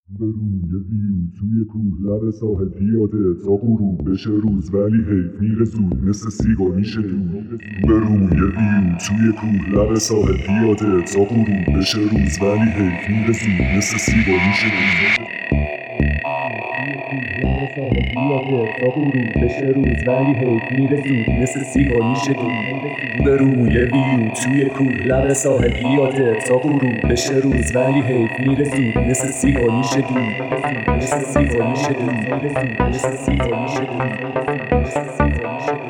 به روی ویو توی کوه لب ساحل پیاده تا غروب بشه روز، ولی حیف میره زود مثل سیگار میشه دود. به روی ویو توی کوه لب ساحل پیاده تا غروب بشه روز، ولی حیف میره زود مثل سیگار میشه دود. تا غروب بشه روز ولی حیف میره زود مثل سیگار میشه دود. به روی ویو توی کوه لب ساحل پیاده تا غروب بشه روز ولی حیف میره زود مثل سیگار میشه دود. مثل سیگار میشه دود. مثل سیگار میشه دود.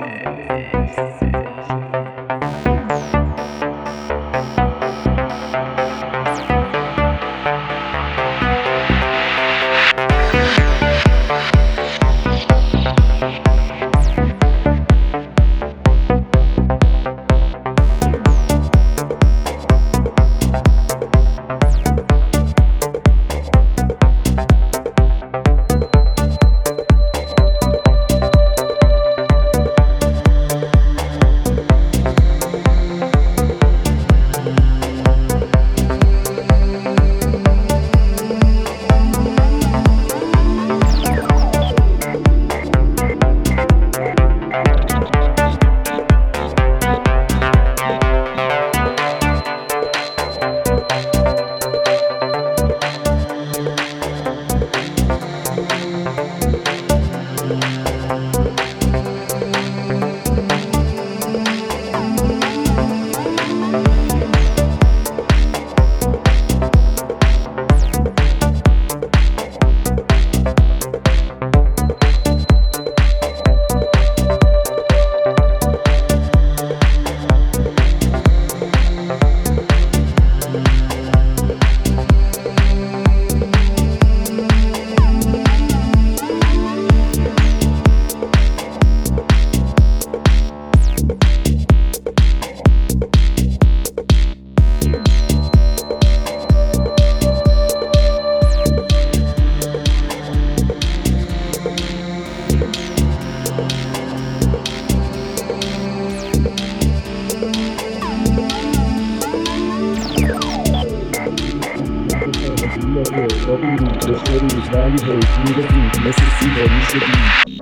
تا غروب بشه روز ولی حیف میره زود مثل سیگار میشه دود.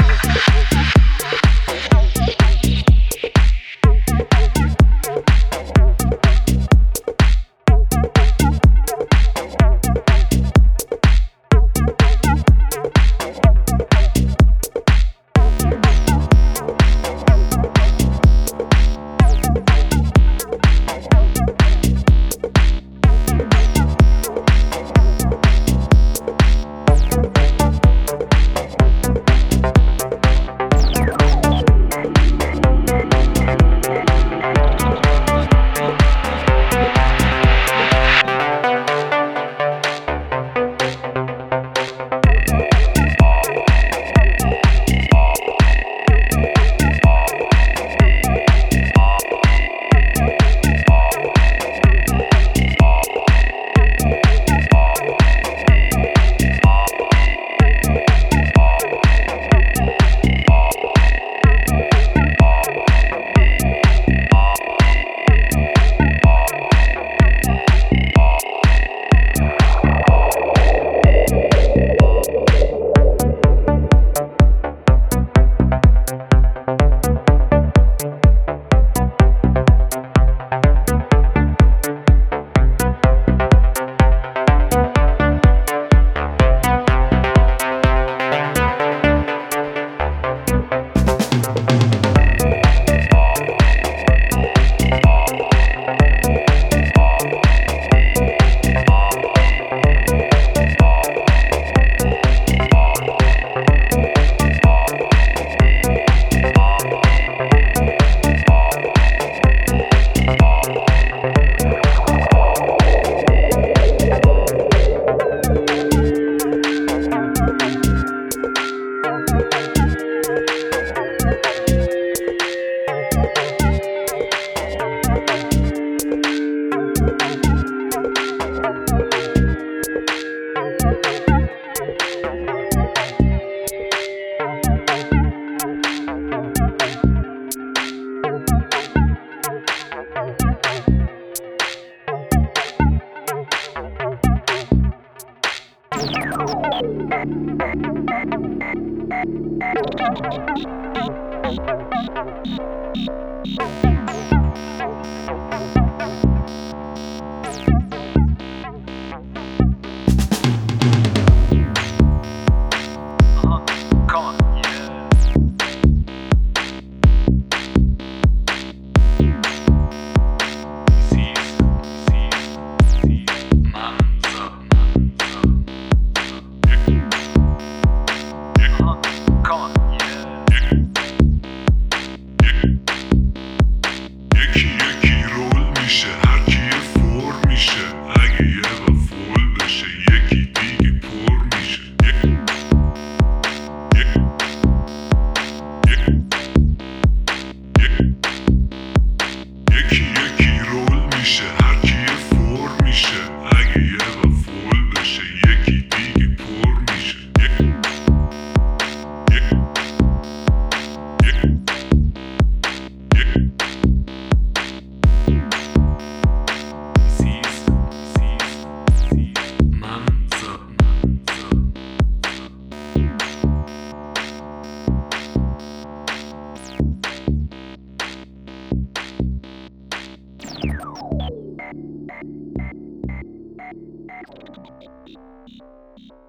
You